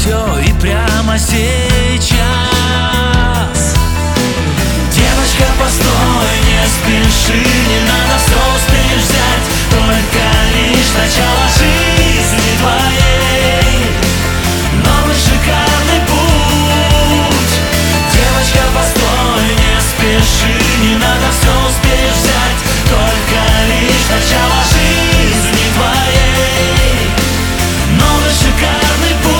все и прямо сейчас. Девочка, постой, не спеши, не надо все успеешь взять, только лишь начало жизни твоей, новый шикарный путь. Девочка, постой, не спеши, не надо все успеешь взять, только лишь начало жизни твоей, новый шикарный путь.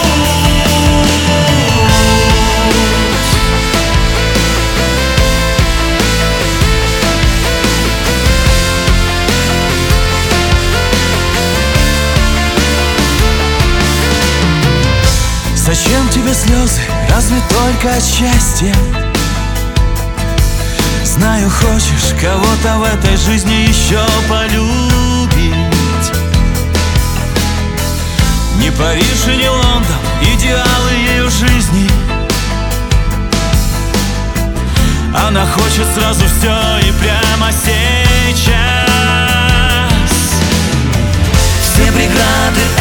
Зачем тебе слезы, разве только от счастья? Знаю, хочешь кого-то в этой жизни еще полюбить. Не Париж и не Лондон, идеалы ее жизни. Она хочет сразу все и прямо сейчас. Все преграды